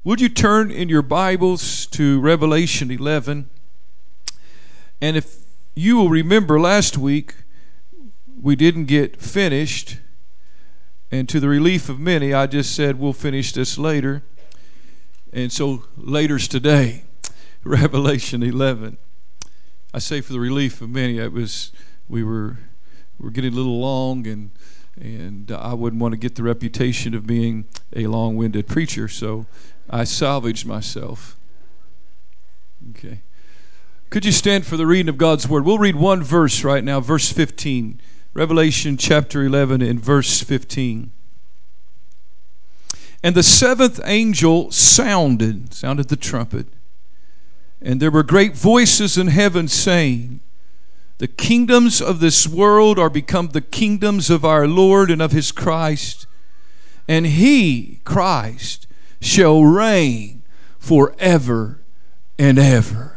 Would you turn in your Bibles to Revelation 11? And if you will remember last week, we didn't get finished. And to the relief of many, I just said we'll finish this later. And so later's today, Revelation 11. I say for the relief of many, we were getting a little long, and I wouldn't want to get the reputation of being a long-winded preacher, so I salvaged myself. Okay. Could you stand for the reading of God's Word? We'll read one verse right now, verse 15. Revelation chapter 11 and verse 15. And the seventh angel sounded the trumpet. And there were great voices in heaven saying, the kingdoms of this world are become the kingdoms of our Lord and of his Christ. And he, Christ, shall reign forever and ever.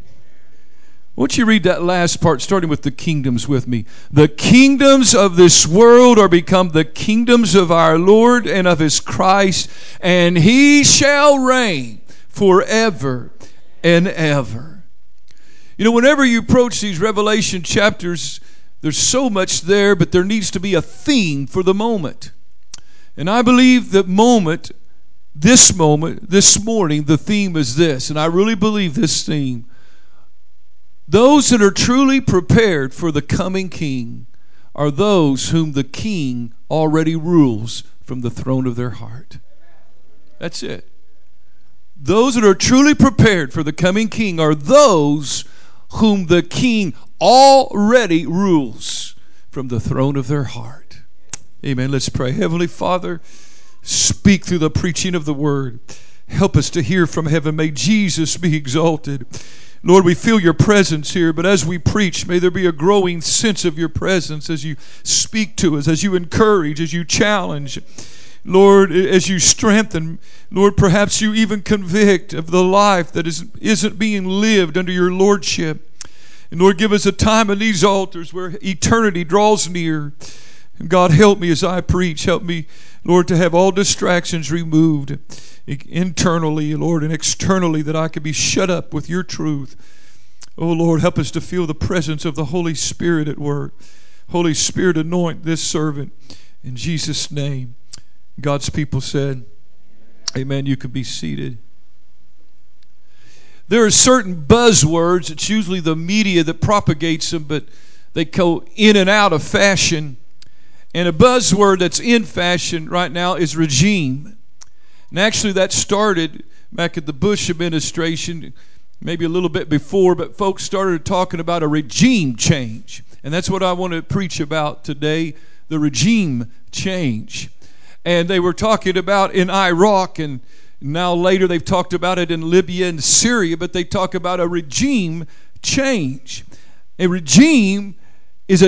Won't you read that last part, starting with the kingdoms with me? The kingdoms of this world are become the kingdoms of our Lord and of his Christ, and he shall reign forever and ever. You know, whenever you approach these Revelation chapters, there's so much there, but there needs to be a theme for the moment. And I believe that this morning, the theme is this, and I really believe this theme. Those that are truly prepared for the coming King are those whom the King already rules from the throne of their heart. That's it. Those that are truly prepared for the coming King are those whom the King already rules from the throne of their heart. Amen. Let's pray. Heavenly Father, speak through the preaching of the Word. Help us to hear from heaven. May Jesus be exalted. Lord, we feel your presence here, but as we preach, may there be a growing sense of your presence as you speak to us, as you encourage, as you challenge. Lord, as you strengthen, Lord, perhaps you even convict of the life that isn't being lived under your lordship. And Lord, give us a time in these altars where eternity draws near. And God, help me as I preach. Help me, Lord, to have all distractions removed internally, Lord, and externally, that I could be shut up with your truth. Oh, Lord, help us to feel the presence of the Holy Spirit at work. Holy Spirit, anoint this servant in Jesus' name. God's people said, amen. You can be seated. There are certain buzzwords. It's usually the media that propagates them, but they go in and out of fashion. And a buzzword that's in fashion right now is regime. And actually that started back at the Bush administration, maybe a little bit before, but folks started talking about a regime change. And that's what I want to preach about today, the regime change. And they were talking about in Iraq, and now later they've talked about it in Libya and Syria, but they talk about a regime change. A regime change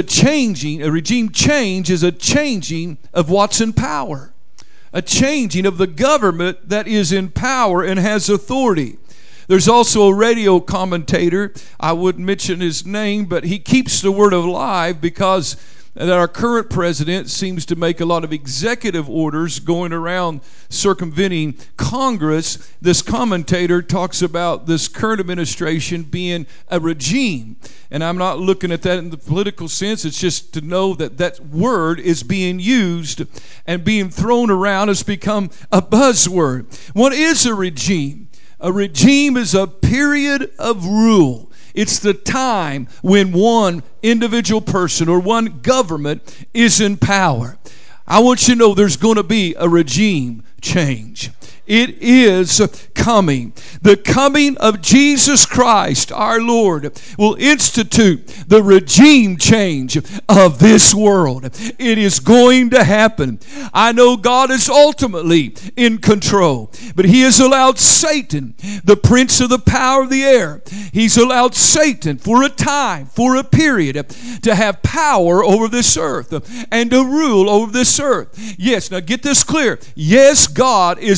is a changing of what's in power. A changing of the government that is in power and has authority. There's also a radio commentator, I wouldn't mention his name, but he keeps the word alive because that our current president seems to make a lot of executive orders going around circumventing Congress. This commentator talks about this current administration being a regime. And I'm not looking at that in the political sense. It's just to know that that word is being used and being thrown around has become a buzzword. What is a regime? A regime is a period of rule. It's the time when one individual person or one government is in power. I want you to know there's going to be a regime change. It is coming. The coming of Jesus Christ, our Lord, will institute the regime change of this world. It is going to happen. I know God is ultimately in control, but He has allowed Satan, the prince of the power of the air, He's allowed Satan for a time, for a period, to have power over this earth and to rule over this earth. Yes, now get this clear. Yes, God is ultimately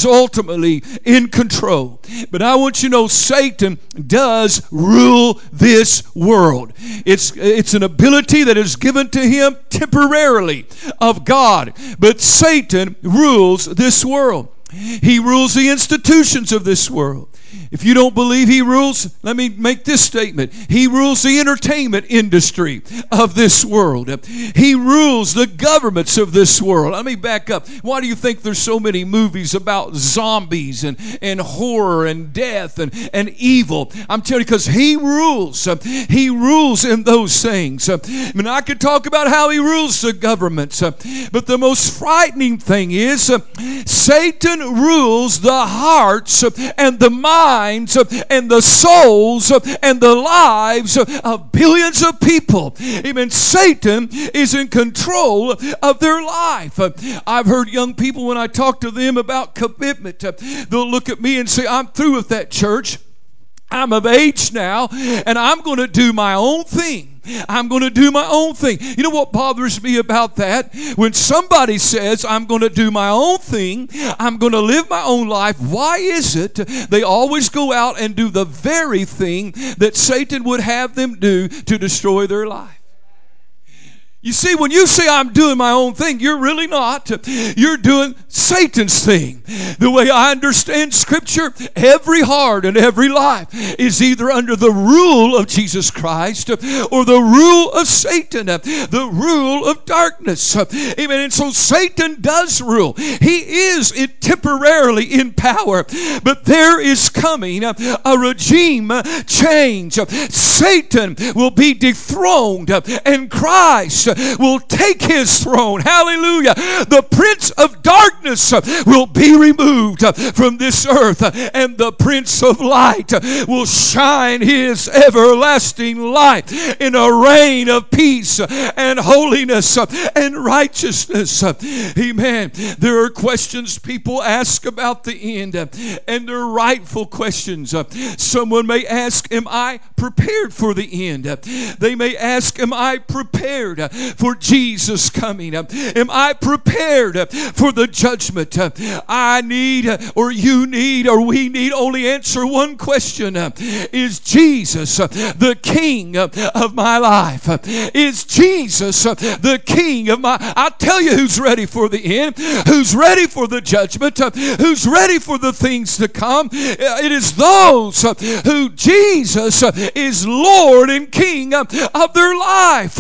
ultimately in control. But I want you to know Satan does rule this world. It's an ability that is given to him temporarily of God. But Satan rules this world. He rules the institutions of this world. If you don't believe he rules, let me make this statement. He rules the entertainment industry of this world. He rules the governments of this world. Let me back up. Why do you think there's so many movies about zombies and horror and death and evil? I'm telling you, because he rules. He rules in those things. I mean, I could talk about how he rules the governments, but the most frightening thing is Satan rules the hearts and the minds and the souls and the lives of billions of people. Amen. Satan is in control of their life. I've heard young people, when I talk to them about commitment, they'll look at me and say, I'm through with that church. I'm of age now, and I'm going to do my own thing. I'm going to do my own thing. You know what bothers me about that? When somebody says, I'm going to do my own thing, I'm going to live my own life, why is it they always go out and do the very thing that Satan would have them do to destroy their life? You see, when you say I'm doing my own thing, you're really not. You're doing Satan's thing. The way I understand Scripture, every heart and every life is either under the rule of Jesus Christ or the rule of Satan, the rule of darkness. Amen. And so Satan does rule. He is temporarily in power, but there is coming a regime change. Satan will be dethroned, and Christ will take his throne. Hallelujah. The prince of darkness will be removed from this earth, and the prince of light will shine his everlasting light in a reign of peace and holiness and righteousness. Amen. There are questions people ask about the end, and they're rightful questions. Someone may ask, am I prepared for the end? They may ask, am I prepared for Jesus coming? Am I prepared for the judgment? I need, or you need, or we need only answer one question. Is Jesus the King of my life? Is Jesus the King of my... I'll tell you who's ready for the end, who's ready for the judgment, who's ready for the things to come. It is those who Jesus is Lord and King of their life.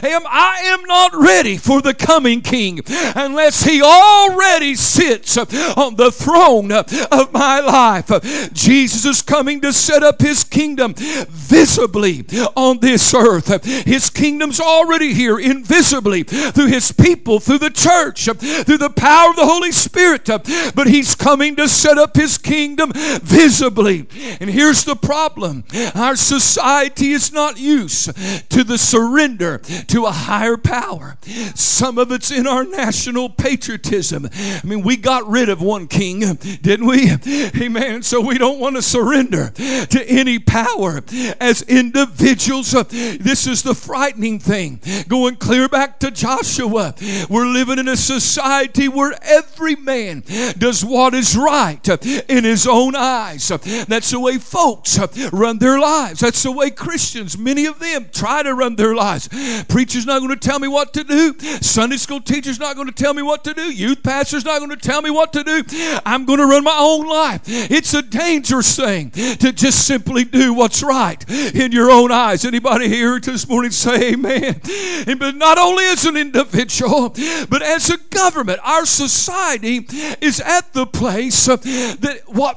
I am not ready for the coming King unless he already sits on the throne of my life. Jesus is coming to set up his kingdom visibly on this earth. His kingdom's already here invisibly through his people, through the church, through the power of the Holy Spirit. But he's coming to set up his kingdom visibly. And here's the problem. Our society is not used to the surrender to a higher power. Some of it's in our national patriotism. I mean, we got rid of one king, didn't we? Amen. So we don't want to surrender to any power as individuals. This is the frightening thing. Going clear back to Joshua, we're living in a society where every man does what is right in his own eyes. That's the way folks run their lives. That's the way Christians, many of them, try to run their lives. Preacher's not going to tell me what to do. Sunday school teacher's not going to tell me what to do. Youth pastor's not going to tell me what to do. I'm going to run my own life. It's a dangerous thing to just simply do what's right in your own eyes. Anybody here this morning say amen? But not only as an individual, but as a government, our society is at the place that what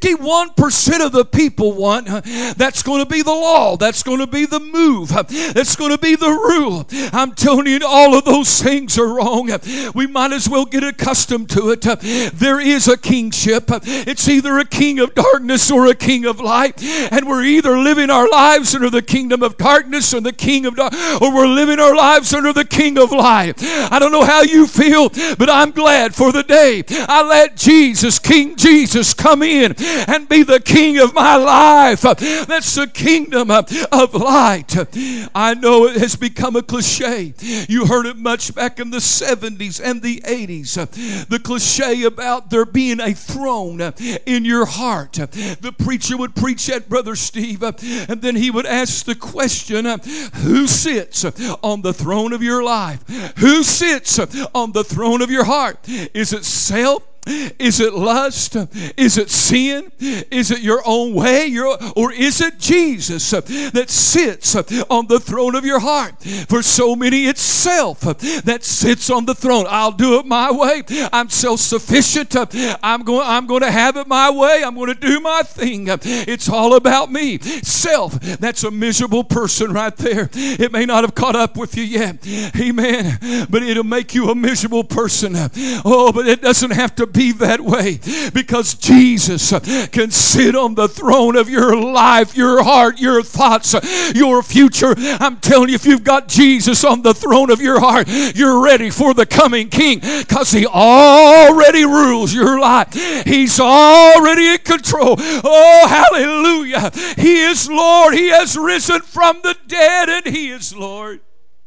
51% of the people want, that's going to be the law. That's going to be the move. That's going to be the rule. I'm telling you, all of those things are wrong. We might as well get accustomed to it. There is a kingship. It's either a king of darkness or a king of light. And we're either living our lives under the kingdom of darkness or the king of dark, or we're living our lives under the king of light. I don't know how you feel, but I'm glad for the day I let Jesus, King Jesus, come in and be the king of my life. That's the kingdom of light. I know it has become a cliche cliche. You heard it much back in the 70s and the 80s. The cliche about there being a throne in your heart. The preacher would preach that, Brother Steve, and then he would ask the question, who sits on the throne of your life? Who sits on the throne of your heart? Is it self? Is it lust? Is it sin? Is it your own way? Or is it Jesus that sits on the throne of your heart? For so many, it's self that sits on the throne. I'll do it my way. I'm self-sufficient. I'm going to have it my way. I'm going to do my thing. It's all about me. Self, that's a miserable person right there. It may not have caught up with you yet. Amen. But it'll make you a miserable person. Oh, but it doesn't have to be that way, because Jesus can sit on the throne of your life, your heart, your thoughts, your future. I'm telling you, if you've got Jesus on the throne of your heart, you're ready for the coming King, because He already rules your life. He's already in control. Oh, hallelujah. He is Lord. He has risen from the dead, and He is Lord.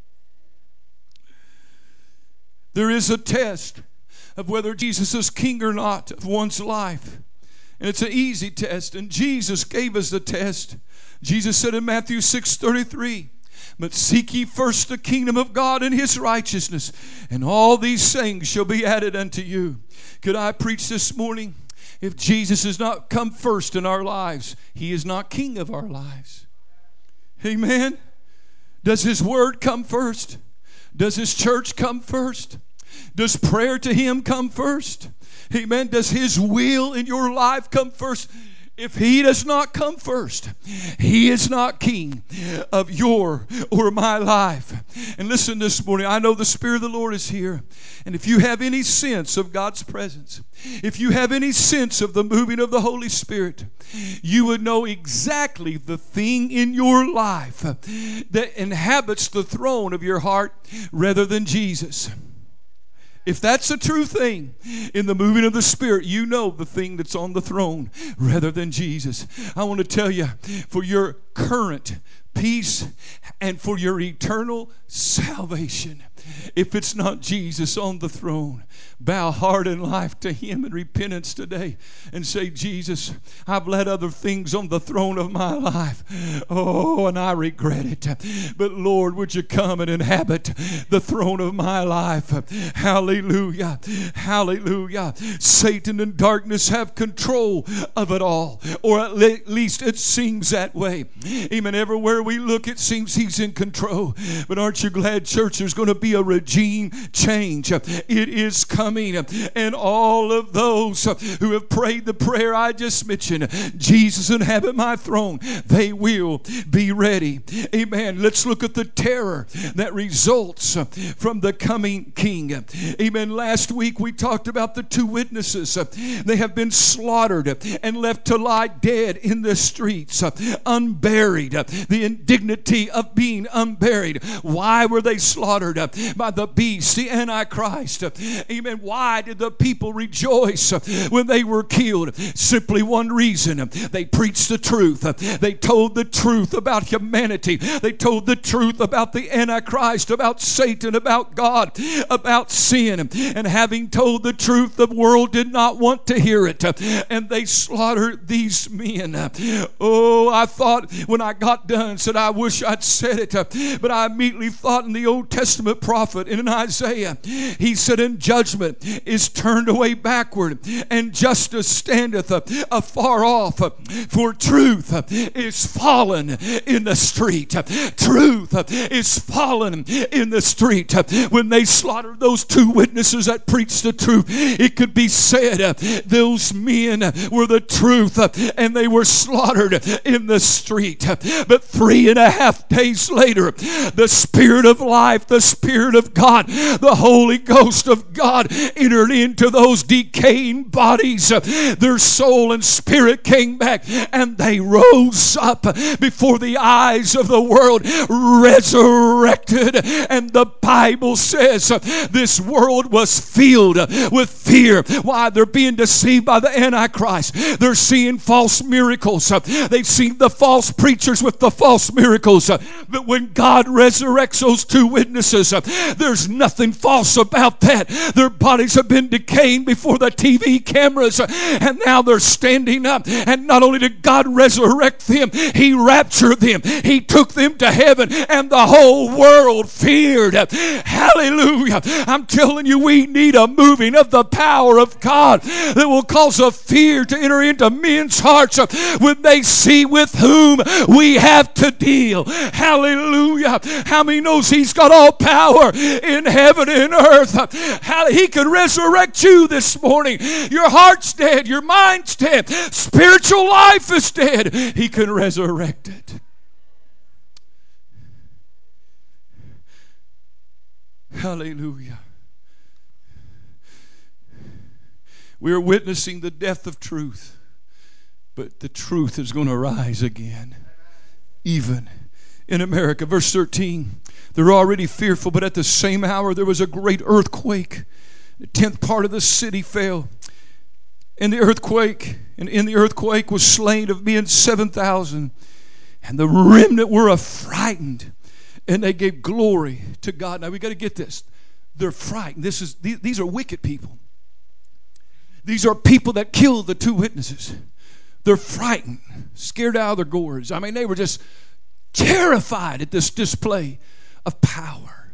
There is a test of whether Jesus is king or not of one's life. And it's an easy test. And Jesus gave us the test. Jesus said in Matthew 6:33, but seek ye first the kingdom of God and His righteousness, and all these things shall be added unto you. Could I preach this morning? If Jesus has not come first in our lives, He is not king of our lives. Amen. Does His word come first? Does His church come first? Does prayer to Him come first? Amen. Does His will in your life come first? If He does not come first, He is not king of your or my life. And listen this morning, I know the Spirit of the Lord is here. And if you have any sense of God's presence, if you have any sense of the moving of the Holy Spirit, you would know exactly the thing in your life that inhabits the throne of your heart rather than Jesus. If that's a true thing in the moving of the Spirit, you know the thing that's on the throne rather than Jesus. I want to tell you, for your current peace and for your eternal salvation, if it's not Jesus on the throne, bow heart and life to Him in repentance today and say, Jesus, I've let other things on the throne of my life. Oh, and I regret it. But Lord, would you come and inhabit the throne of my life? Hallelujah. Hallelujah. Satan and darkness have control of it all, or at least it seems that way. Amen. Everywhere we look, it seems He's in control. But aren't you glad, church, there's going to be a regime change. It is coming. And all of those who have prayed the prayer I just mentioned, Jesus inhabit my throne, they will be ready. Amen. Let's look at the terror that results from the coming King. Amen. Last week we talked about the two witnesses. They have been slaughtered and left to lie dead in the streets, unburied. The indignity of being unburied. Why were they slaughtered? By the beast, the Antichrist. Amen. Why did the people rejoice when they were killed? Simply one reason. They preached the truth. They told the truth about humanity. They told the truth about the Antichrist, about Satan, about God, about sin. And having told the truth, the world did not want to hear it. And they slaughtered these men. Oh, I thought when I got done, said, I wish I'd said it. But I immediately thought in the Old Testament prophet, in Isaiah, he said, in judgment is turned away backward, and justice standeth afar off. For truth is fallen in the street. Truth is fallen in the street. When they slaughtered those two witnesses that preached the truth, it could be said those men were the truth, and they were slaughtered in the street. But 3.5 days later, the Spirit of life, the Spirit Spirit of God, the Holy Ghost of God entered into those decaying bodies. Their soul and spirit came back, and they rose up before the eyes of the world, resurrected. And the Bible says this world was filled with fear. Why? They're being deceived by the Antichrist. They're seeing false miracles. They've seen the false preachers with the false miracles. But when God resurrects those two witnesses, there's nothing false about that. Their bodies have been decaying before the TV cameras, and now they're standing up. And not only did God resurrect them, He raptured them. He took them to heaven, and the whole world feared. Hallelujah. I'm telling you, we need a moving of the power of God that will cause a fear to enter into men's hearts when they see with whom we have to deal. Hallelujah. How many knows He's got all power in heaven and earth? He could resurrect you this morning. Your heart's dead. Your mind's dead. Spiritual life is dead. He can resurrect it. Hallelujah. We are witnessing the death of truth, but the truth is going to rise again, even in America. Verse 13, they're already fearful, but at the same hour there was a great earthquake. The 10th part of the city fell. And in the earthquake was slain of men 7,000. And the remnant were affrighted, and they gave glory to God. Now we got to get this. They're frightened. These are wicked people. These are people that killed the two witnesses. They're frightened, scared out of their gourds. I mean, they were just terrified at this display of power.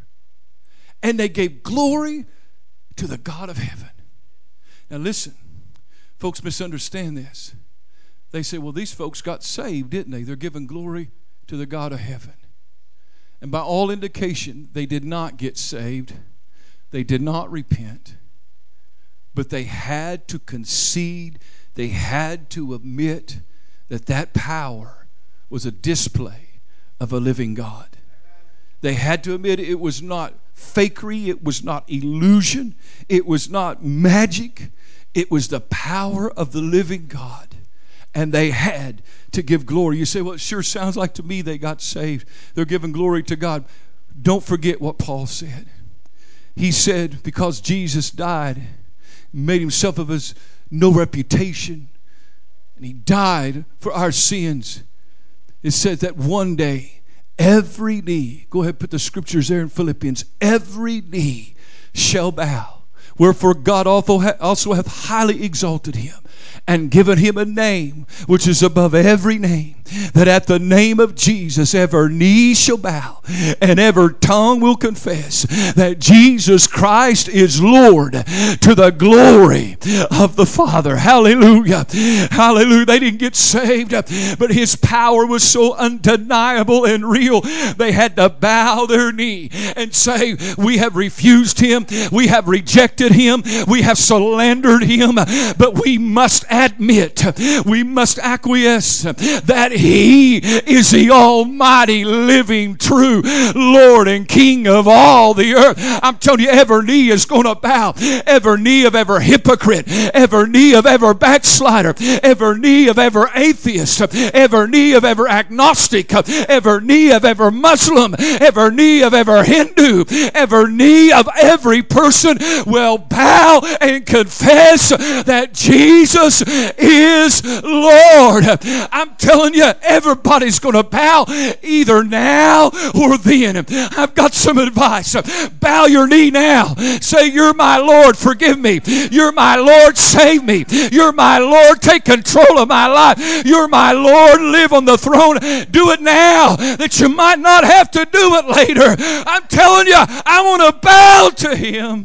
And they gave glory to the God of heaven. Now listen, folks misunderstand this. They say, well, these folks got saved, didn't they? They're giving glory to the God of heaven. And by all indication, they did not get saved. They did not repent. But they had to concede, they had to admit that power was a display of a living God. They had to admit it was not fakery, it was not illusion, it was not magic, it was the power of the living God. And they had to give glory. You say, well, it sure sounds like to me they got saved. They're giving glory to God. Don't forget what Paul said. He said, because Jesus died, made himself of us no reputation, and He died for our sins. It says that one day every knee, go ahead, put the scriptures there in Philippians, every knee shall bow. Wherefore God also hath highly exalted Him and given Him a name which is above every name, that at the name of Jesus every knee shall bow and every tongue will confess that Jesus Christ is Lord, to the glory of the Father. Hallelujah. Hallelujah. They didn't get saved, but His power was so undeniable and real, they had to bow their knee and say, we have refused Him, we have rejected Him, we have slandered Him, but we must admit, we must acquiesce that He is the almighty, living, true Lord and King of all the earth. I'm telling you, every knee is going to bow. Every knee of every hypocrite, every knee of every backslider, every knee of every atheist, every knee of every agnostic, every knee of every Muslim, every knee of every Hindu, every knee of every person will bow and confess that Jesus is Lord. I'm telling you, everybody's going to bow either now or then. I've got some advice. Bow your knee now. Say, you're my Lord, forgive me. You're my Lord, save me. You're my Lord, take control of my life. You're my Lord, live on the throne. Do it now that you might not have to do it later. I'm telling you, I want to bow to Him.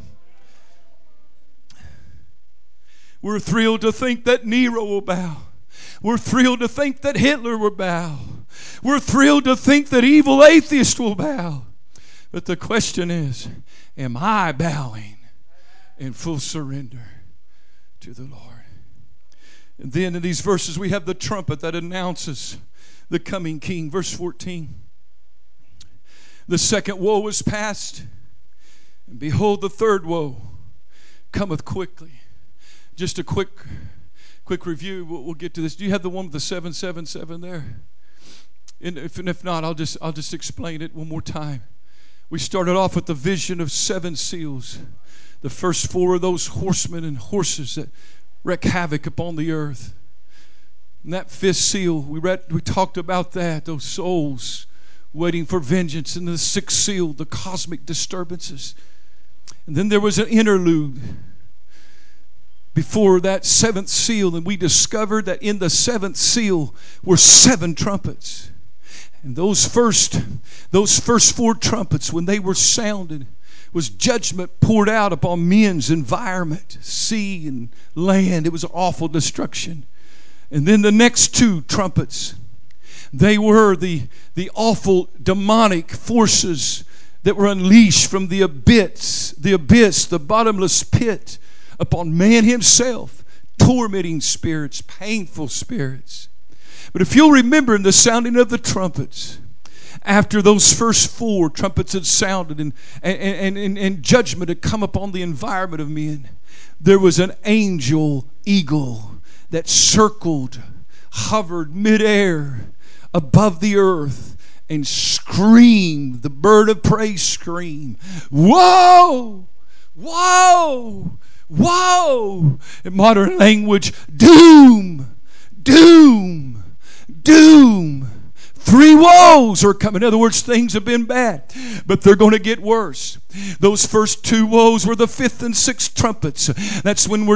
We're thrilled to think that Nero will bow. We're thrilled to think that Hitler will bow. We're thrilled to think that evil atheists will bow. But the question is, am I bowing in full surrender to the Lord? And then in these verses we have the trumpet that announces the coming King. Verse 14. The second woe is past, And behold, the third woe cometh quickly. Just a quick review. We'll get to this. Do you have the one with the 777 there? And if not, I'll just explain it one more time. We started off with the vision of 7 seals. The first 4 of those horsemen and horses that wreak havoc upon the earth. And that 5th seal, we talked about that, those souls waiting for vengeance. And the 6th seal, the cosmic disturbances. And then there was an interlude before that 7th seal, and we discovered that in the 7th seal were 7 trumpets. And those first 4 trumpets, when they were sounded, was judgment poured out upon men's environment, sea and land. It was awful destruction. And then the next 2 trumpets, they were the awful demonic forces that were unleashed from the abyss, the bottomless pit, upon man himself, tormenting spirits, painful spirits. But if you'll remember, in the sounding of the trumpets, after those first 4 trumpets had sounded and judgment had come upon the environment of men, there was an angel eagle that circled, hovered midair above the earth and screamed, the bird of prey screamed, "Whoa! Whoa! Whoa!" In modern language, doom, doom, doom. 3 woes are coming. In other words, things have been bad, but they're going to get worse. Those first 2 woes were the 5th and 6th trumpets. That's when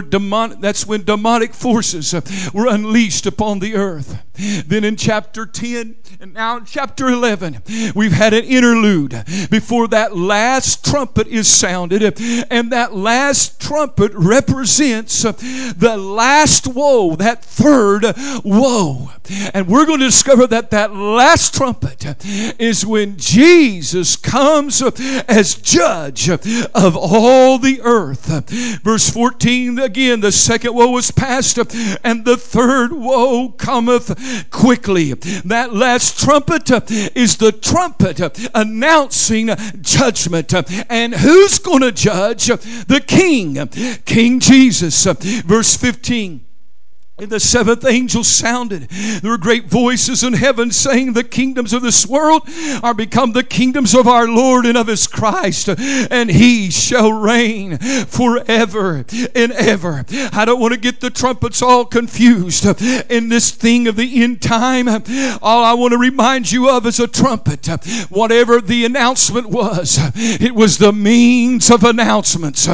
demonic forces were unleashed upon the earth. Then in chapter 10 and now in chapter 11, we've had an interlude before that last trumpet is sounded, and that last trumpet represents the last woe, that 3rd woe. And we're going to discover that last trumpet is when Jesus comes as judge of all the earth. Verse 14 again, the 2nd woe is past, and the 3rd woe cometh quickly. That last trumpet is the trumpet announcing judgment. And who's going to judge? The King, King Jesus. Verse 15. And the 7th angel sounded. There were great voices in heaven saying, "The kingdoms of this world are become the kingdoms of our Lord and of his Christ, and he shall reign forever and ever." I don't want to get the trumpets all confused in this thing of the end time. All I want to remind you of is a trumpet. Whatever the announcement was, it was the means of announcements.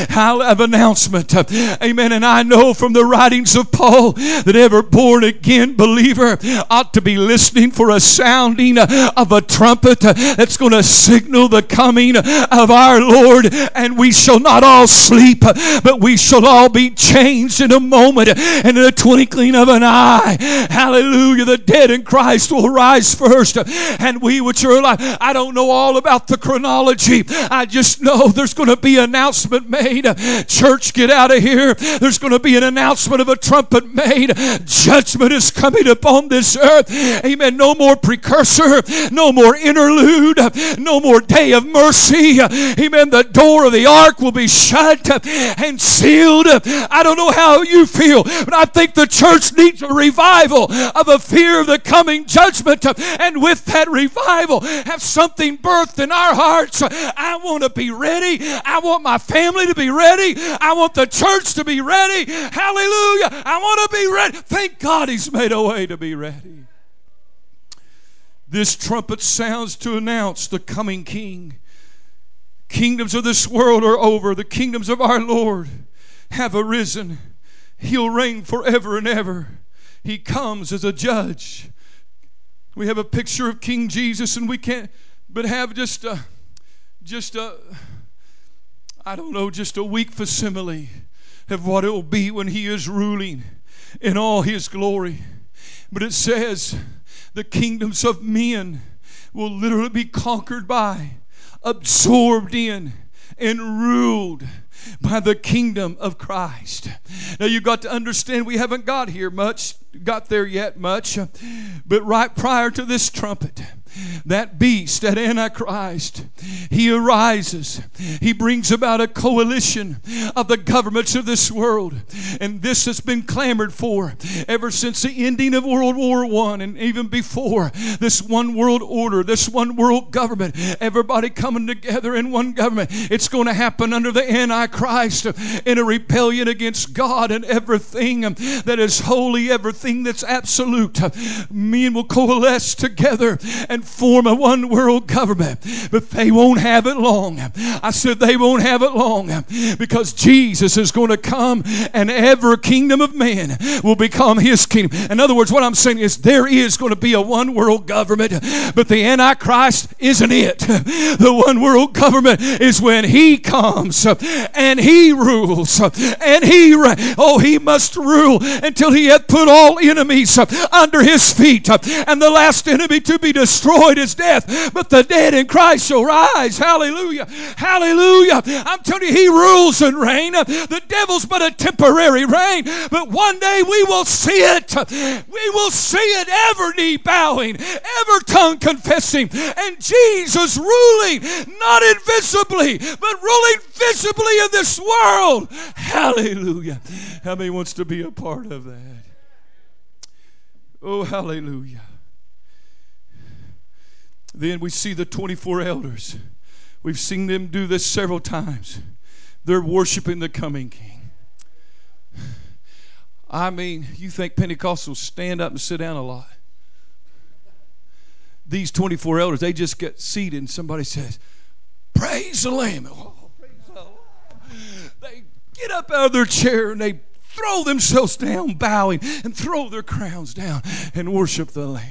Of announcement. Amen. And I know from the writings of Paul that every born again believer ought to be listening for a sounding of a trumpet that's going to signal the coming of our Lord, and we shall not all sleep, but we shall all be changed in a moment and in a twinkling of an eye. Hallelujah. The dead in Christ will rise first, and we which are alive. I don't know all about the chronology. I just know there's going to be an announcement made. Church, get out of here. There's going to be an announcement of a trumpet made. Judgment is coming upon this earth. Amen. No more precursor, no more interlude, no more day of mercy. Amen. The door of the ark will be shut and sealed. I don't know how you feel, but I think the church needs a revival of a fear of the coming judgment, and with that revival have something birthed in our hearts. I want to be ready. I want my family to be ready. I want the church to be ready. Hallelujah. I want to be ready. Thank God he's made a way to be ready. This trumpet sounds to announce the coming King. Kingdoms of this world are over. The kingdoms of our Lord have arisen. He'll reign forever and ever. He comes as a judge. We have a picture of King Jesus, and we can't but have just a weak facsimile of what it will be when he is ruling in all his glory. But it says the kingdoms of men will literally be conquered by, absorbed in, and ruled by the kingdom of Christ. Now you got to understand, we haven't got there yet much, but right prior to this trumpet, that beast, that Antichrist, he arises. He brings about a coalition of the governments of this world. And this has been clamored for ever since the ending of World War I, and even before. This one world order, this one world government, everybody coming together in one government. It's going to happen under the Antichrist in a rebellion against God, and everything that is holy, everything that's absolute. Men will coalesce together and form a one world government. But they won't have it long. I said they won't have it long, because Jesus is going to come and every kingdom of man will become his kingdom. In other words, what I'm saying is there is going to be a one world government, but the Antichrist isn't it. The one world government is when he comes and he rules and he must rule until he hath put all enemies under his feet. And the last enemy to be destroyed is death, but the dead in Christ shall rise. Hallelujah. Hallelujah. I'm telling you, he rules and reigns. The devil's but a temporary reign, but one day we will see it. We will see it, every knee bowing, every tongue confessing, and Jesus ruling, not invisibly, but ruling visibly in this world. Hallelujah. How many wants to be a part of that? Oh, hallelujah. Then we see the 24 elders. We've seen them do this several times. They're worshiping the coming King. I mean, you think Pentecostals stand up and sit down a lot. These 24 elders, they just get seated and somebody says, praise the Lamb. Oh, praise the Lord. They get up out of their chair and they throw themselves down bowing and throw their crowns down and worship the Lamb.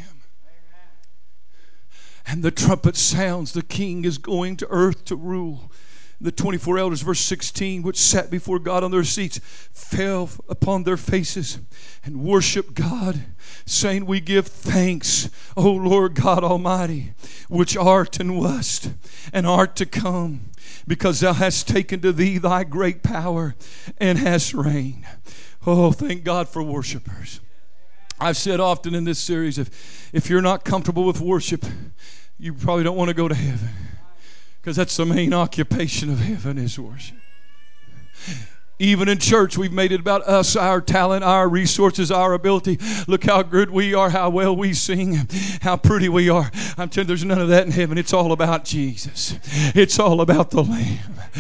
And the trumpet sounds. The King is going to earth to rule. The 24 elders, verse 16, which sat before God on their seats, fell upon their faces and worshiped God, saying, we give thanks, O Lord God Almighty, which art and wast and art to come, because thou hast taken to thee thy great power and hast reigned. Oh, thank God for worshipers. I've said often in this series, if you're not comfortable with worship, you probably don't want to go to heaven, because that's the main occupation of heaven is worship. Even in church, we've made it about us, our talent, our resources, our ability. Look how good we are, how well we sing, how pretty we are. I'm telling you, there's none of that in heaven. It's all about Jesus. It's all about the Lamb.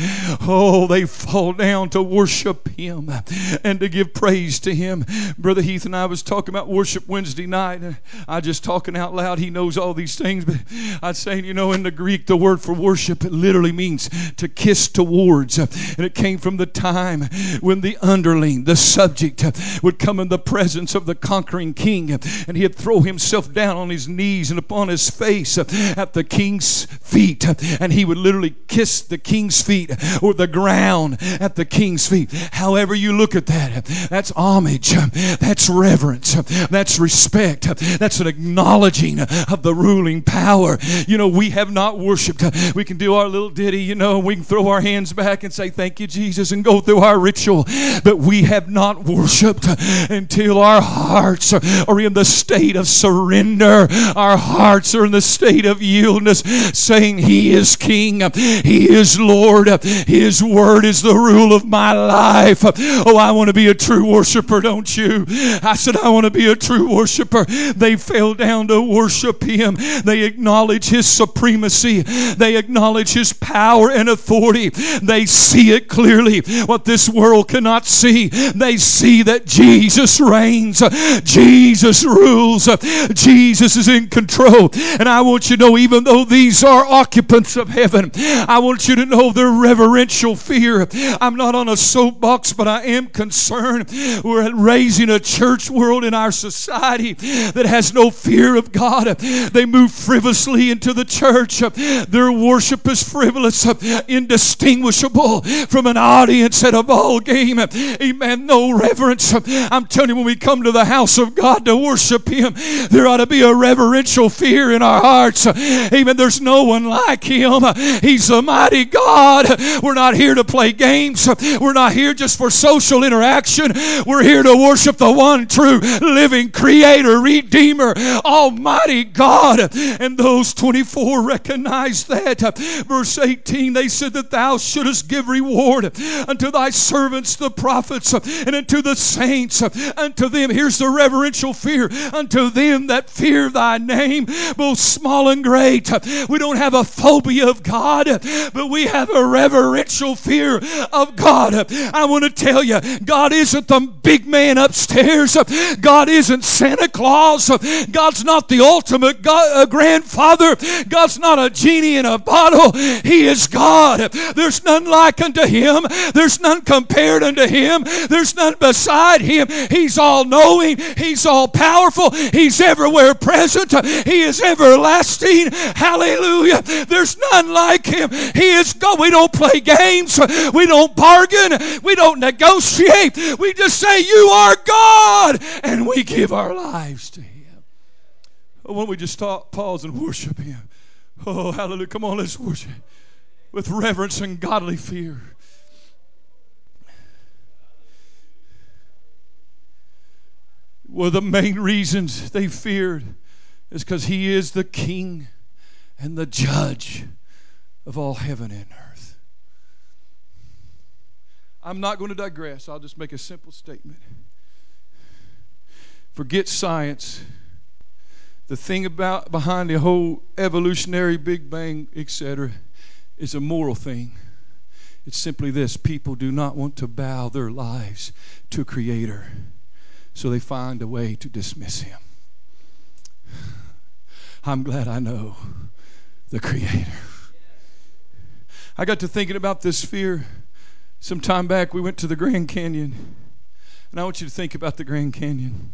Oh, they fall down to worship Him and to give praise to Him. Brother Heath and I was talking about worship Wednesday night. I just talking out loud. He knows all these things. But I was saying, in the Greek, the word for worship, it literally means to kiss towards. And it came from the time when the underling, the subject, would come in the presence of the conquering king, and he'd throw himself down on his knees and upon his face at the king's feet, and he would literally kiss the king's feet or the ground at the king's feet. However you look at that, that's homage, that's reverence, that's respect, that's an acknowledging of the ruling power. We have not worshiped. We can do our little ditty, we can throw our hands back and say thank you Jesus and go through our ritual, but we have not worshiped until our hearts are in the state of surrender. Our hearts are in the state of yieldness, saying He is King, He is Lord, His word is the rule of my life. Oh, I want to be a true worshiper, don't you? I said I want to be a true worshiper. They fell down to worship Him. They acknowledge His supremacy. They acknowledge His power and authority. They see it clearly, what this world cannot see. They see that Jesus reigns, Jesus rules, Jesus is in control. And I want you to know, even though these are occupants of heaven, I want you to know their reverential fear. I'm not on a soapbox, but I am concerned. We're raising a church world in our society that has no fear of God. They move frivolously into the church. Their worship is frivolous, indistinguishable from an audience at a ball game. Amen. No reverence. I'm telling you, when we come to the house of God to worship Him, there ought to be a reverential fear in our hearts. Amen. There's no one like Him. He's a mighty God. We're not here to play games. We're not here just for social interaction. We're here to worship the one true living Creator, Redeemer, Almighty God. And those 24 recognized that. Verse 18, they said that thou shouldest give reward unto thy servants the prophets and unto the saints, unto them, here's the reverential fear, unto them that fear thy name, both small and great. We don't have a phobia of God, but we have a reverential fear of God. I want to tell you, God isn't the big man upstairs. God isn't Santa Claus. God's not the ultimate grandfather. God's not a genie in a bottle. He is God. There's none like unto Him. There's none compared unto Him. There's none beside Him. He's all-knowing. He's all-powerful. He's everywhere present. He is everlasting. Hallelujah. There's none like Him. He is God. We don't play games. We don't bargain. We don't negotiate. We just say, you are God, and we give our lives to Him. Why don't we just stop, pause, and worship Him? Oh, hallelujah. Come on, let's worship with reverence and godly fear. Well, the main reasons they feared is because He is the King and the Judge of all heaven and earth. I'm not going to digress. I'll just make a simple statement. Forget science. The thing behind the whole evolutionary Big Bang, etc., is a moral thing. It's simply this: people do not want to bow their lives to a Creator, so they find a way to dismiss Him. I'm glad I know the Creator. I got to thinking about this fear. Some time back, we went to the Grand Canyon, and I want you to think about the Grand Canyon.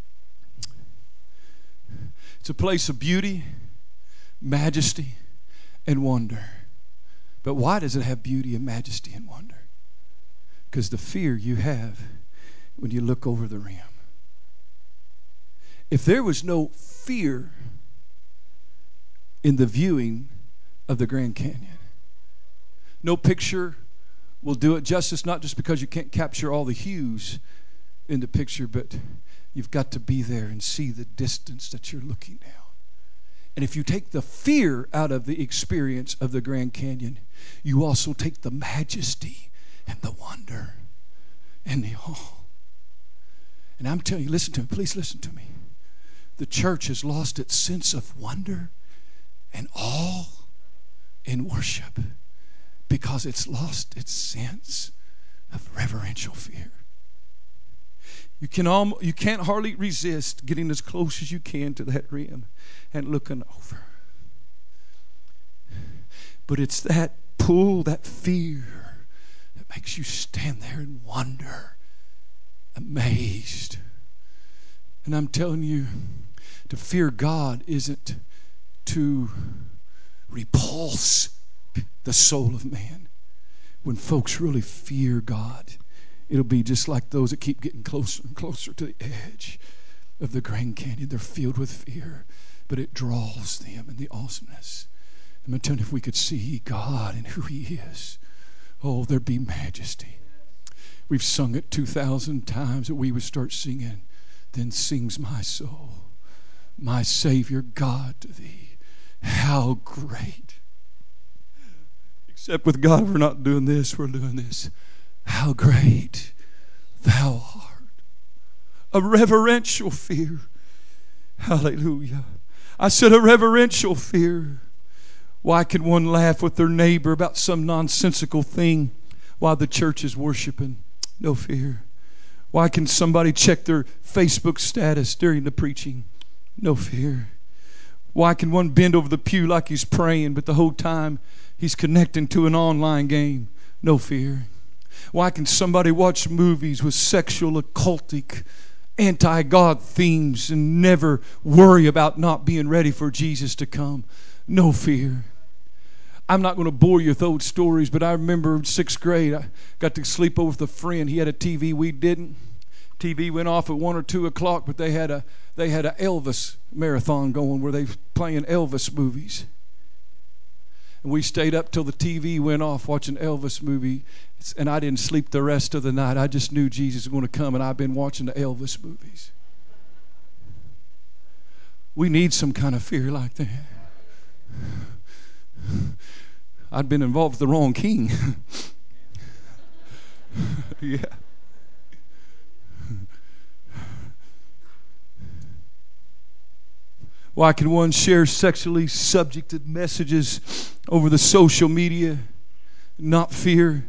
It's a place of beauty, majesty, and wonder. But why does it have beauty and majesty and wonder? Because the fear you have when you look over the rim. If there was no fear in the viewing of the Grand Canyon, no picture will do it justice, not just because you can't capture all the hues in the picture, but you've got to be there and see the distance that you're looking down. And if you take the fear out of the experience of the Grand Canyon, you also take the majesty and the wonder and the awe. And I'm telling you, listen to me, please listen to me. The church has lost its sense of wonder and awe in worship because it's lost its sense of reverential fear. You can't hardly resist getting as close as you can to that rim and looking over. But it's that pull, that fear, that makes you stand there and wonder, amazed. And I'm telling you, to fear God isn't to repulse the soul of man. When folks really fear God, it'll be just like those that keep getting closer and closer to the edge of the Grand Canyon. They're filled with fear, but it draws them in the awesomeness. I'm telling you, if we could see God and who He is, oh, there'd be majesty. We've sung it 2,000 times that we would start singing. Then sings my soul, my Savior God to Thee. How great. Except with God, we're not doing this, we're doing this. How great Thou art. A reverential fear. Hallelujah. I said a reverential fear. Why can one laugh with their neighbor about some nonsensical thing while the church is worshiping? No fear. Why can somebody check their Facebook status during the preaching? No fear. Why can one bend over the pew like he's praying, but the whole time he's connecting to an online game? No fear. Why can somebody watch movies with sexual, occultic, anti-God themes and never worry about not being ready for Jesus to come? No fear. I'm not going to bore you with old stories, but I remember in 6th grade, I got to sleep over with a friend. He had a TV, we didn't. TV went off at 1 or 2 o'clock, but they had a Elvis marathon going where they were playing Elvis movies. And we stayed up till the TV went off watching Elvis movie, and I didn't sleep the rest of the night. I just knew Jesus was going to come, and I've been watching the Elvis movies. We need some kind of fear like that. I'd been involved with the wrong king. Yeah. Why can one share sexually subjected messages over the social media, not fear,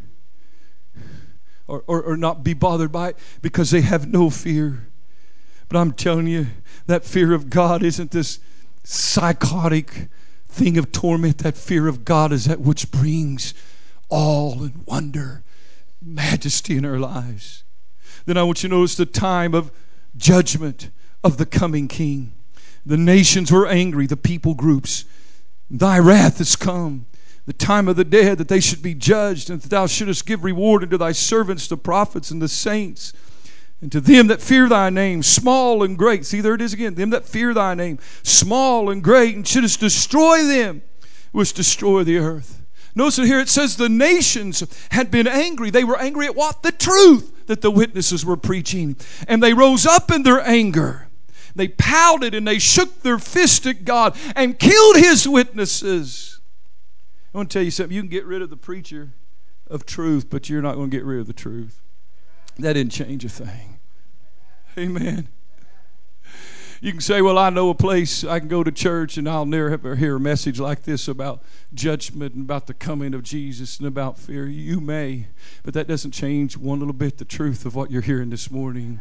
or not be bothered by it? Because they have no fear. But I'm telling you, that fear of God isn't this psychotic thing of torment. That fear of God is that which brings awe and wonder, majesty in our lives. Then I want you to notice the time of judgment of the coming King. The nations were angry, the people groups. Thy wrath is come. The time of the dead, that they should be judged, and that thou shouldest give reward unto thy servants, the prophets and the saints, and to them that fear thy name, small and great. See, there it is again. Them that fear thy name, small and great, and shouldest destroy them, which destroy the earth. Notice that here it says the nations had been angry. They were angry at what? The truth that the witnesses were preaching. And they rose up in their anger. They pouted and they shook their fist at God and killed his witnesses. I want to tell you something. You can get rid of the preacher of truth, but you're not going to get rid of the truth. That didn't change a thing. Amen. You can say, well, I know a place I can go to church and I'll never hear a message like this about judgment and about the coming of Jesus and about fear. You may, but that doesn't change one little bit the truth of what you're hearing this morning.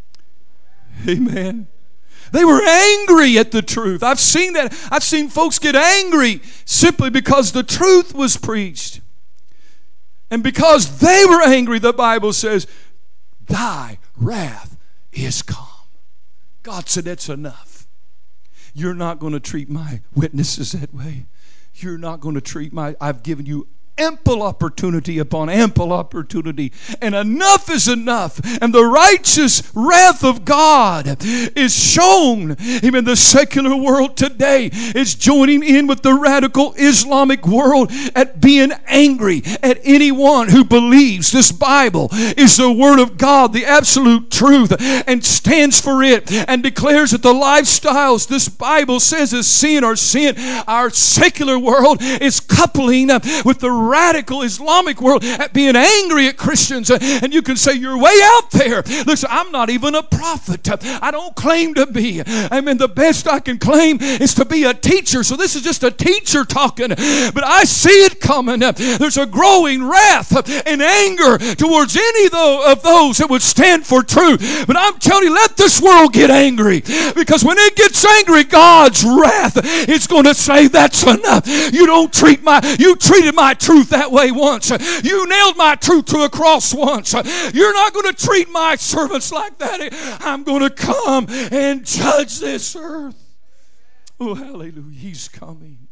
Amen. They were angry at the truth. I've seen that. I've seen folks get angry simply because the truth was preached. And because they were angry, the Bible says, thy wrath is come. God said, that's enough. You're not going to treat my witnesses that way. You're not going to treat I've given you ample opportunity upon ample opportunity, and enough is enough. And the righteous wrath of God is shown. Even the secular world today is joining in with the radical Islamic world at being angry at anyone who believes this Bible is the Word of God, the absolute truth, and stands for it and declares that the lifestyles this Bible says is sin or sin. Our secular world is coupling with the radical Islamic world at being angry at Christians. And you can say, you're way out there. Listen, I'm not even a prophet. I don't claim to be. I mean, the best I can claim is to be a teacher. So this is just a teacher talking. But I see it coming. There's a growing wrath and anger towards any of those that would stand for truth. But I'm telling you, let this world get angry. Because when it gets angry, God's wrath is going to say, that's enough. You treated my truth that way once. You nailed my truth to a cross once. You're not going to treat my servants like that. I'm going to come and judge this earth. Oh, hallelujah. He's coming.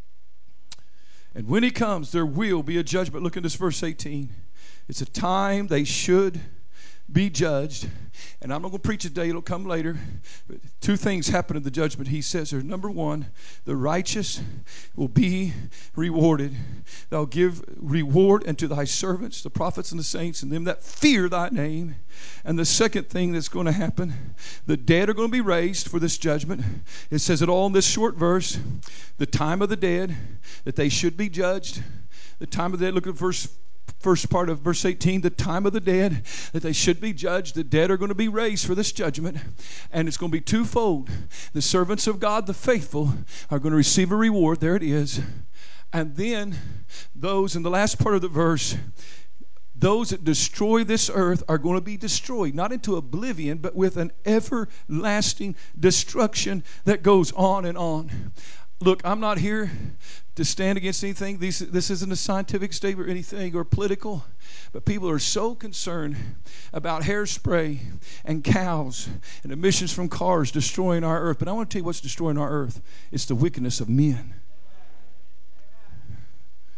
And when he comes, there will be a judgment. Look at this verse 18. It's a time they should be judged. And I'm not going to preach it today. It'll come later. But two things happen in the judgment. He says there. Number one, the righteous will be rewarded. Thou give reward unto thy servants, the prophets and the saints, and them that fear thy name. And the second thing that's going to happen, the dead are going to be raised for this judgment. It says it all in this short verse. The time of the dead, that they should be judged. The time of the dead, look at first part of verse 18, the time of the dead, that they should be judged. The dead are going to be raised for this judgment, and it's going to be twofold. The servants of God, the faithful, are going to receive a reward. There it is. And then those in the last part of the verse, those that destroy this earth are going to be destroyed, not into oblivion, but with an everlasting destruction that goes on and on. Look, I'm not here to stand against anything. This isn't a scientific statement or anything or political. But people are so concerned about hairspray and cows and emissions from cars destroying our earth. But I want to tell you what's destroying our earth. It's the wickedness of men.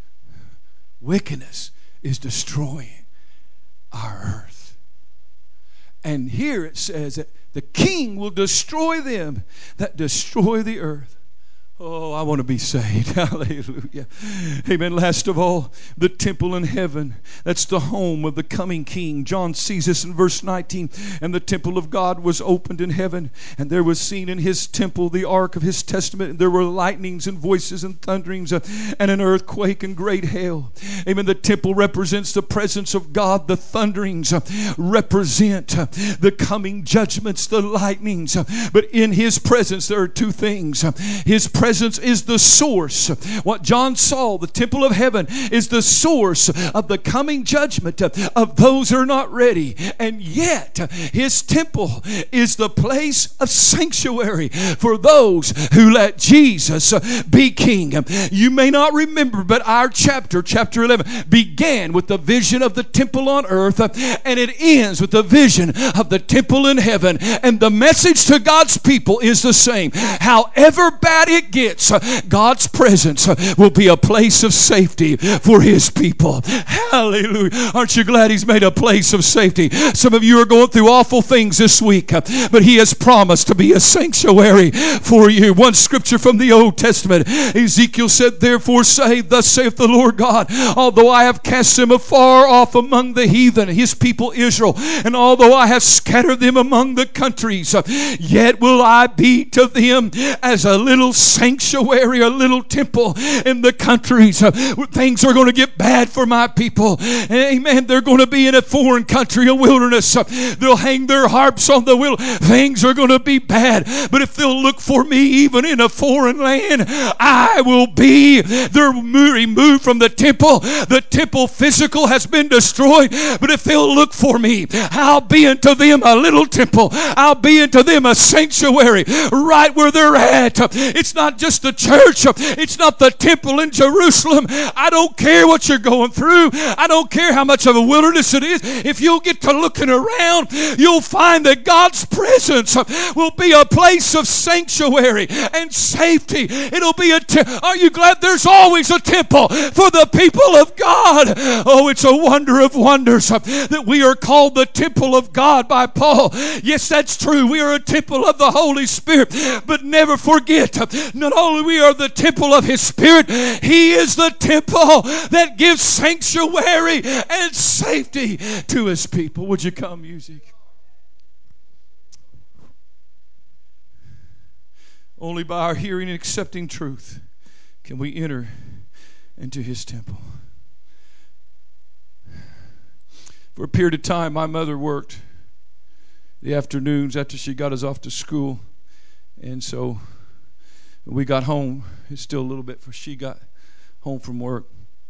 Wickedness is destroying our earth. And here it says that the king will destroy them that destroy the earth. Oh, I want to be saved. Hallelujah. Amen. Last of all, the temple in heaven. That's the home of the coming king. John sees this in verse 19. And the temple of God was opened in heaven, and there was seen in his temple the ark of his testament. And there were lightnings and voices and thunderings and an earthquake and great hail. Amen. The temple represents the presence of God. The thunderings represent the coming judgments, the lightnings. But in his presence, there are two things. His presence is the source. What John saw, the temple of heaven, is the source of the coming judgment of those who are not ready. And yet, his temple is the place of sanctuary for those who let Jesus be king. You may not remember, but our chapter 11, began with the vision of the temple on earth, and it ends with the vision of the temple in heaven. And the message to God's people is the same. However bad it gets, God's presence will be a place of safety for his people. Hallelujah. Aren't you glad he's made a place of safety? Some of you are going through awful things this week, but he has promised to be a sanctuary for you. One scripture from the Old Testament, Ezekiel said, "Therefore say, thus saith the Lord God, although I have cast them afar off among the heathen," his people Israel, "and although I have scattered them among the countries, yet will I be to them as a little sanctuary, a little temple in the countries." Things are going to get bad for my people. Amen. They're going to be in a foreign country, a wilderness. They'll hang their harps on the wilderness. Things are going to be bad. But if they'll look for me even in a foreign land, I will be. They're removed from the temple. The temple physical has been destroyed. But if they'll look for me, I'll be unto them a little temple. I'll be unto them a sanctuary right where they're at. It's not just the church. It's not the temple in Jerusalem. I don't care what you're going through. I don't care how much of a wilderness it is. If you'll get to looking around, you'll find that God's presence will be a place of sanctuary and safety. It'll be are you glad there's always a temple for the people of God? Oh, it's a wonder of wonders that we are called the temple of God by Paul. Yes, that's true. We are a temple of the Holy Spirit. But never forget, not only we are the temple of his Spirit, he is the temple that gives sanctuary and safety to his people. Would you come, music? Only by our hearing and accepting truth can we enter into his temple. For a period of time, my mother worked the afternoons after she got us off to school. And so when we got home, it's still a little bit before she got home from work.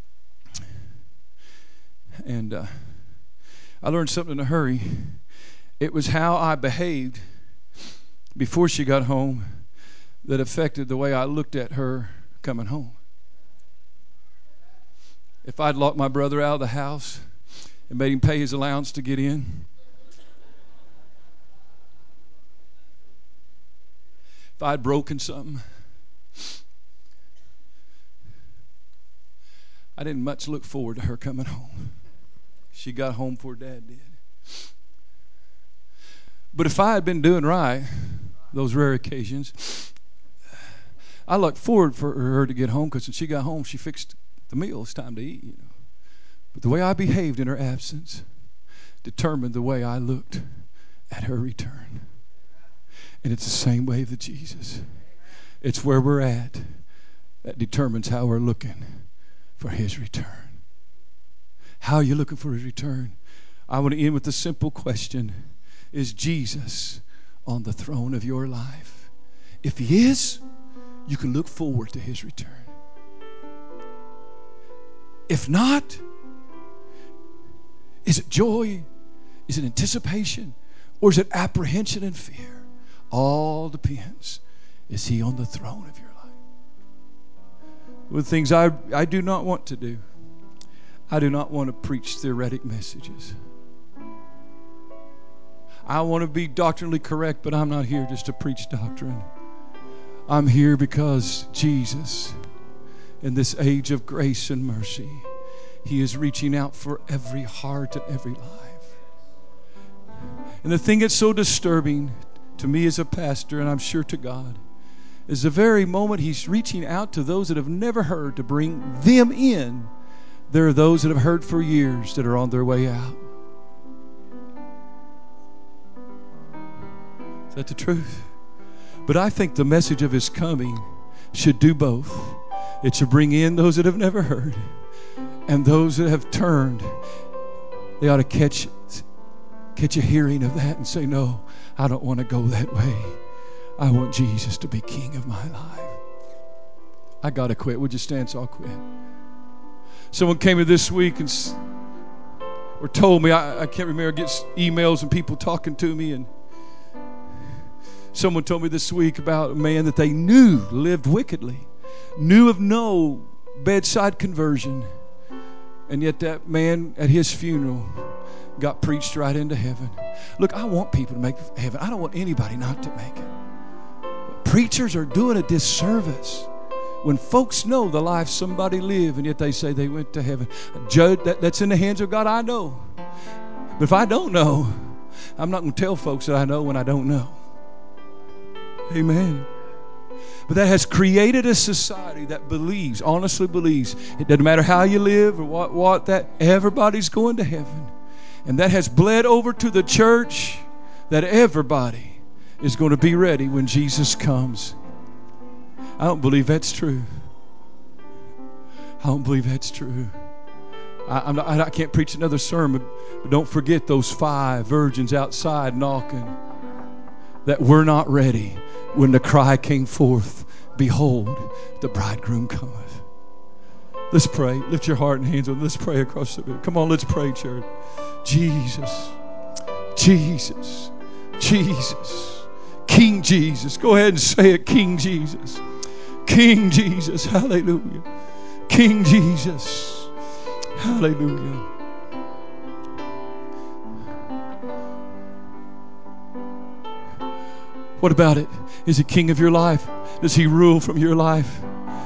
And I learned something in a hurry. It was how I behaved before she got home that affected the way I looked at her coming home. If I'd locked my brother out of the house and made him pay his allowance to get in, if I'd broken something, I didn't much look forward to her coming home. She got home before Dad did. But if I had been doing right, those rare occasions, I looked forward for her to get home, because when she got home, she fixed the meal. It's time to eat, you know. But the way I behaved in her absence determined the way I looked at her return. And it's the same way with Jesus. It's where we're at that determines how we're looking for his return. How are you looking for his return? I want to end with a simple question. Is Jesus on the throne of your life? If he is, you can look forward to his return. If not, is it joy? Is it anticipation? Or is it apprehension and fear? All depends. Is he on the throne of your life? One of the things I do not want to do, I do not want to preach theoretic messages. I want to be doctrinally correct, but I'm not here just to preach doctrine. I'm here because Jesus, in this age of grace and mercy, He is reaching out for every heart and every life. And the thing that's so disturbing to me as a pastor, and I'm sure to God, is the very moment He's reaching out to those that have never heard to bring them in, there are those that have heard for years that are on their way out. Is that the truth? But I think the message of His coming should do both. It should bring in those that have never heard, and those that have turned. They ought to catch a hearing of that and say, no, I don't want to go that way. I want Jesus to be king of my life. I got to quit. Would you stand so I'll quit? Someone came in this week and or told me, I can't remember, get emails and people talking to me, and someone told me this week about a man that they knew lived wickedly, knew of no bedside conversion, and yet that man at his funeral got preached right into heaven. Look, I want people to make heaven. I don't want anybody not to make it. But preachers are doing a disservice when folks know the life somebody lived, and yet they say they went to heaven. Judge, that's in the hands of God, I know. But if I don't know, I'm not going to tell folks that I know when I don't know. Amen. But that has created a society that believes, honestly believes, it doesn't matter how you live or what that everybody's going to heaven. And that has bled over to the church, that everybody is going to be ready when Jesus comes. I don't believe that's true. I don't believe that's true. I can't preach another sermon, but don't forget those 5 virgins outside knocking that were not ready when the cry came forth, behold, the bridegroom cometh. Let's pray. Lift your heart and hands on. Let's pray across the bed. Come on, let's pray, church. Jesus, Jesus, Jesus, King Jesus. Go ahead and say it, King Jesus. King Jesus, hallelujah. King Jesus, hallelujah. What about it? Is He king of your life? Does He rule from your life?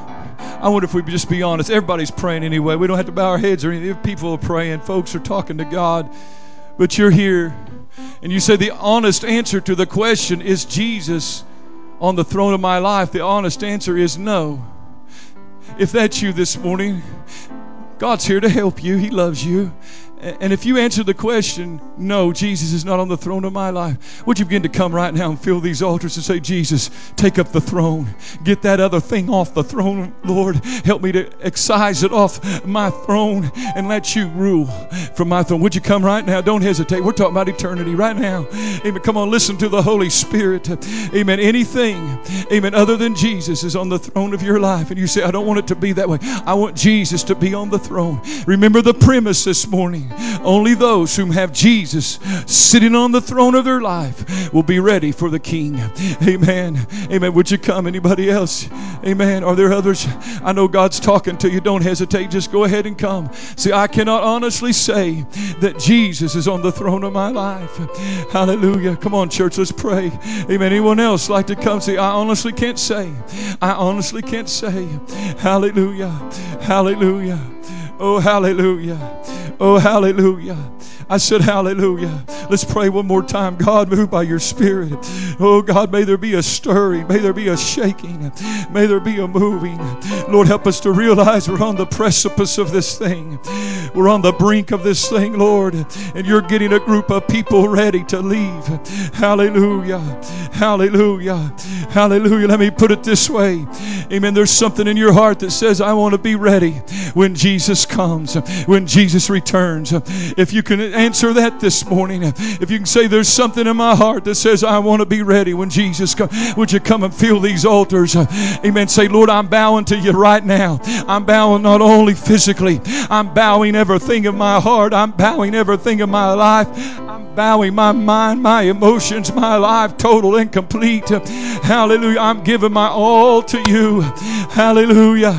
I wonder if we would just be honest. Everybody's praying anyway. We don't have to bow our heads or anything. People are praying. Folks are talking to God. But you're here and you say the honest answer to the question, is Jesus on the throne of my life? The honest answer is no. If that's you this morning, God's here to help you. He loves you. And if you answer the question, no, Jesus is not on the throne of my life, would you begin to come right now and fill these altars and say, Jesus, take up the throne. Get that other thing off the throne, Lord. Help me to excise it off my throne and let you rule from my throne. Would you come right now? Don't hesitate. We're talking about eternity right now. Amen. Come on, listen to the Holy Spirit. Amen. Anything, amen, other than Jesus is on the throne of your life. And you say, I don't want it to be that way. I want Jesus to be on the throne. Remember the premise this morning. Only those whom have Jesus sitting on the throne of their life will be ready for the King. Amen. Amen. Would you come? Anybody else? Amen. Are there others? I know God's talking to you. Don't hesitate. Just go ahead and come. See, I cannot honestly say that Jesus is on the throne of my life. Hallelujah. Come on, church. Let's pray. Amen. Anyone else like to come? See, I honestly can't say. I honestly can't say. Hallelujah. Hallelujah. Oh, hallelujah. Oh, hallelujah. I said hallelujah. Let's pray one more time. God, move by your Spirit. Oh, God, may there be a stirring. May there be a shaking. May there be a moving. Lord, help us to realize we're on the precipice of this thing. We're on the brink of this thing, Lord. And you're getting a group of people ready to leave. Hallelujah. Hallelujah. Hallelujah. Let me put it this way. Amen. There's something in your heart that says, I want to be ready when Jesus comes, when Jesus returns. If you can answer that this morning, if you can say, there's something in my heart that says, I want to be ready when Jesus comes, would you come and fill these altars? Amen. Say, Lord, I'm bowing to you right now. I'm bowing not only physically, I'm bowing everything in my heart. I'm bowing everything in my life. I'm bowing my mind, my emotions, my life, total and complete. Hallelujah. I'm giving my all to you. Hallelujah.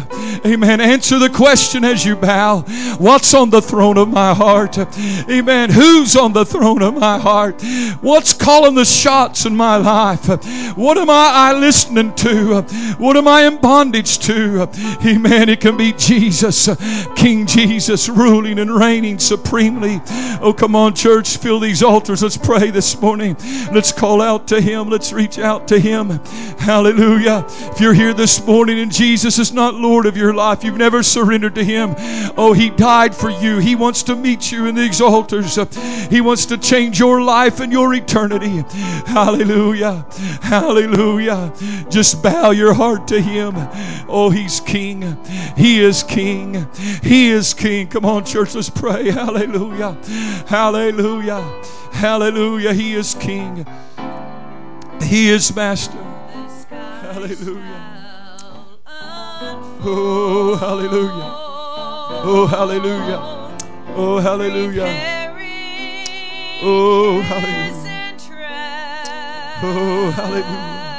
Amen. Answer the question as you bow. What's on the throne of my heart? Amen. Who's on the throne of my heart? What's calling the shots in my life? What am I listening to? What am I in bondage to? Amen. It can be Jesus, King Jesus, ruling and reigning supremely. Oh, come on, church. Fill these altars. Let's pray this morning. Let's call out to Him. Let's reach out to Him. Hallelujah. If you're here this morning and Jesus is not Lord of your life, you've never surrendered to Him. Oh, He died for you. He wants to meet you in these altars. He wants to change your life and your eternity. Hallelujah. Hallelujah. Just bow your heart to Him. Oh, He's King. He is King. He is King. Come on, church, let's pray. Hallelujah. Hallelujah. Hallelujah. He is King. He is Master. Hallelujah. Oh, hallelujah. Oh, hallelujah. Oh, hallelujah. Oh, hallelujah. Oh, hallelujah.